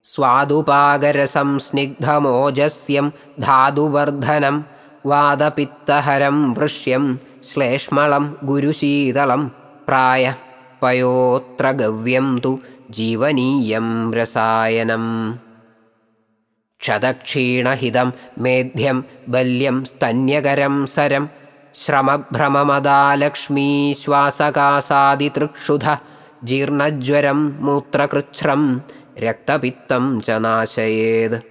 स्वादुपागरसं स्निग्धमोजस्यं धातुवर्धनं वादपित्तहरं वृष्यं श्लेष्मलं गुरुशीतलं प्रायः पयोऽत्र गव्यं तु जीवनीयं रसायनम् क्षतक्षीणहितं मेध्यं बल्यं स्तन्यकरं सरं श्रमभ्रममदालक्ष्मीश्वासकासादितृक्षुध जीर्णज्वरं मूत्रकृच्छ्रं रक्तपित्तं च नाशयेत्।